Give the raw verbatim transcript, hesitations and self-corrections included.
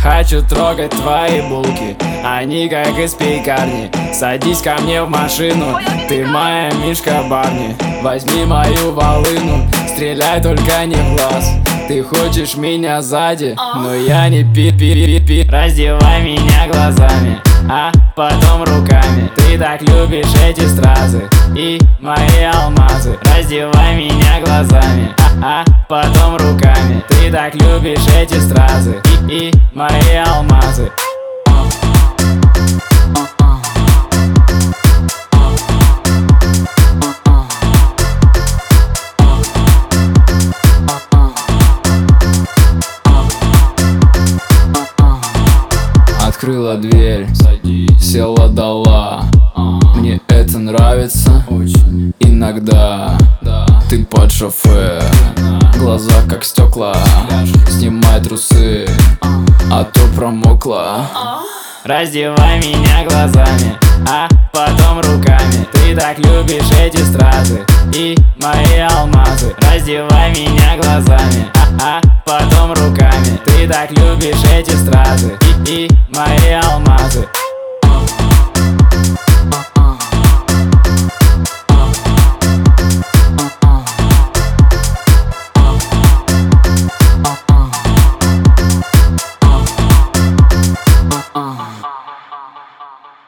хочу трогать твои булки, они как из пекарни. Садись ко мне в машину, ты моя Мишка Барни. Возьми мою волыну, стреляй только не в глаз. Ты хочешь меня сзади, но я не пи-пи-пи-пи. Раздевай меня глазами, а потом руками. Ты так любишь эти стразы и мои алмазы. Раздевай меня глазами, а, а потом руками. Ты так любишь эти стразы и, и мои алмазы. Открыла дверь, села, дала. Мне это нравится очень иногда. Ты под шофе, глаза как стекла. Снимай трусы, а то промокла. Раздевай меня глазами, а потом руками. Ты так любишь эти стразы и мои алмазы. Раздевай меня глазами, а, а потом руками. Ты так любишь эти стразы и, и мои алмазы.